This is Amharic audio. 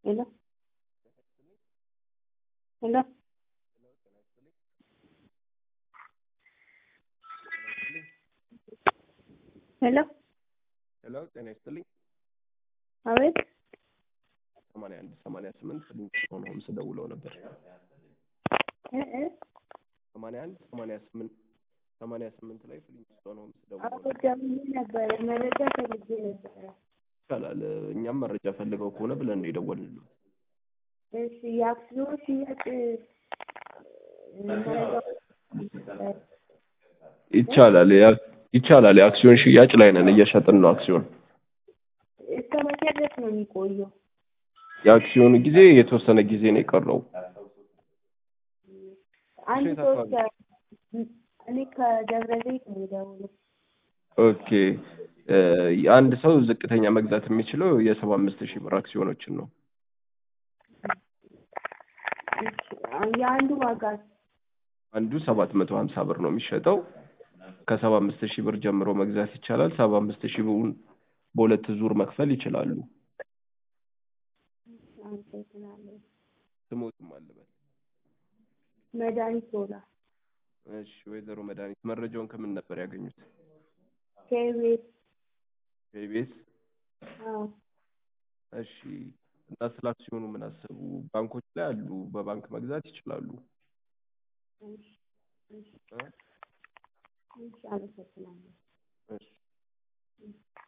hello, hello, hello, ሄሎ ጤና ይስጥልኝ። አቤት 81 ፍሊንግስቶን ሆምስ ደውለው ነበር። 81 ላይ ፍሊንግስቶን ሆምስ ደውለው ነበር። ደውዬ ነበረ መረጃ ፈልጌ ነበረ። ይቻላል እኛም መረጃ ፈልገው ከሆነ ብለን ነው የደወልነው። እሺ የአክሲዮን ሽያጭ መረጃ ይቻላል የአክሲዮን ሽያጭ ላይ ነን፣ እየሸጥን ነው አክሲዮን። እስከ መቼ ድረስ ነው የሚቆየው? የአክሲዮኑ ጊዜ የተወሰነ ጊዜ ነው የቀረው። አንድ ሰው እኔ ከደብረ ዘይት ነው የምደውለው። ኦኬ አንድ ሰው ዝቅተኛ መግዛት የሚችለው የ75000 ብር አክሲዮኖችን ነው። የአንዱ ዋጋ አንዱ 750 ብር ነው የሚሸጠው። ከ75000 ብር ጀምሮ መግዛት ይቻላል። 75000 ብሩን በሁለት ዙር መክፈል ይችላሉ። ስሞትም አለበት መድኃኒት ቶላ። እሺ ወይዘሮ መድኃኒት መረጃውን ከምን ነበር ያገኙት? ከኢቢኤስ። እሺ እና ስለ አክሲዮኑ ምን አሰቡ? ባንኮች ላይ አሉ፣ በባንክ መግዛት ይችላሉ። አመሰግናለሁ። እሺ